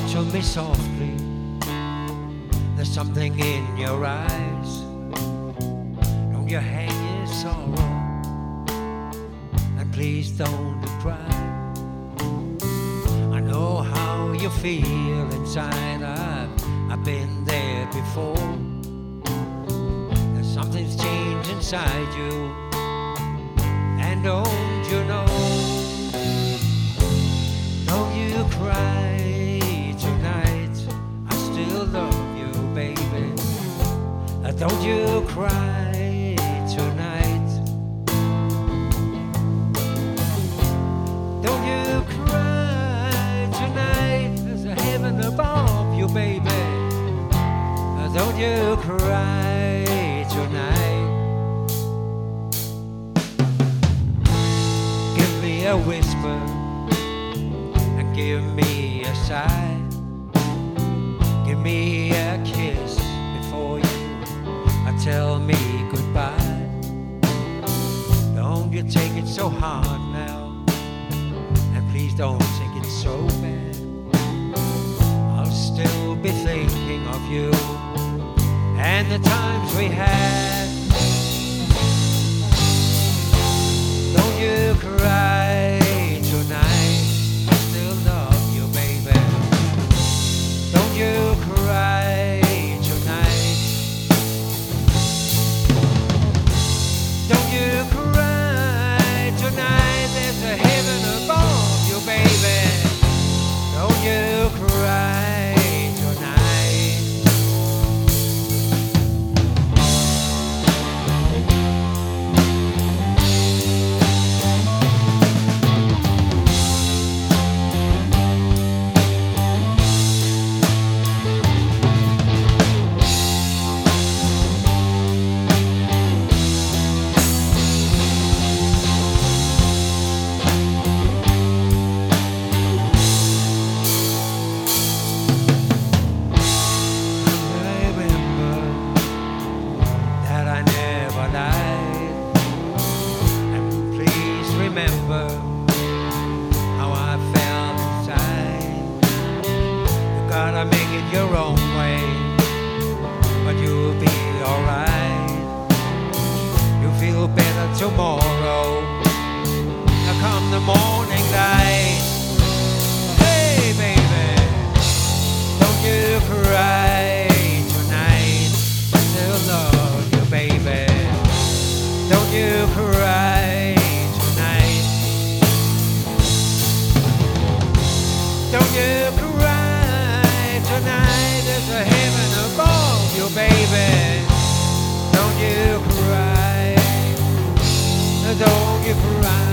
to me softly. There's something in your eyes. Don't you hang your sorrow, and please don't cry. I know how you feel inside. I've been there before. There's something's changed inside you, and don't you know? Don't you cry tonight. I still love you, baby. Don't you cry tonight. Don't you cry tonight. There's a heaven above you, baby. Don't you cry tonight. Give me a whisper, give me a sigh, give me a kiss before you tell me goodbye. Don't you take it so hard now, and please don't take it so bad. I'll still be thinking of you and the times we had. Don't you cry tonight. You cry tonight. Don't you cry tonight. There's a heaven above you, baby. Don't you cry tonight. Remember how I felt inside. You gotta make it your own way, but you'll be alright. You'll feel better tomorrow. Now come the morning light. Hey baby, don't you cry tonight. I still love you, baby. Don't you cry. Don't you cry tonight. There's a heaven above you, baby. Don't you cry. Don't you cry.